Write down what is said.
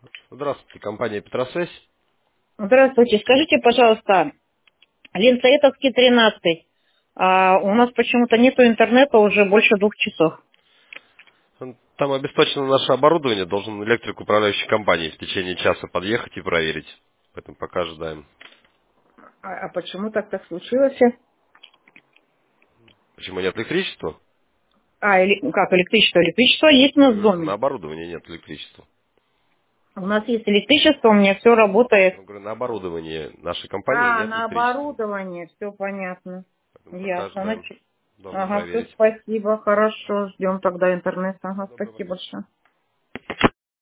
Здравствуйте, компания Петросвязь. Здравствуйте. Скажите, пожалуйста, Ленцеветовский 13. У нас почему-то нету интернета уже больше 2 часов. Там обесточено наше оборудование, должен электрик управляющей компании в течение часа подъехать и проверить. Поэтому пока ожидаем. А почему так случилось? Почему нет электричества? Как электричество? Электричество есть у Я нас в говорю, на доме. оборудовании нет электричества. У нас есть электричество, у меня все работает. Я говорю, на оборудовании нашей компании нет На электричества. оборудование, все понятно. Поэтому пока Ясно. ожидаем. Должны Ага, все, проверить. спасибо, хорошо, ждем тогда интернет. Ага, Доброго спасибо дня. большое.